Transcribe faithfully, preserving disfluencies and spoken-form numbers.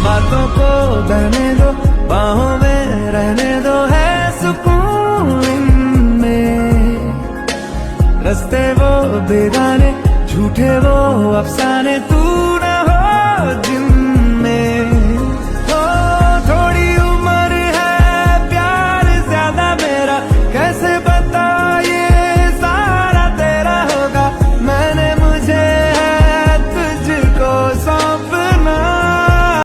बातों को बहने दो, बाहों में रहने दो, है सुकून इनमें। रास्ते वो बेगाने, झूठे वो अफसाने, तू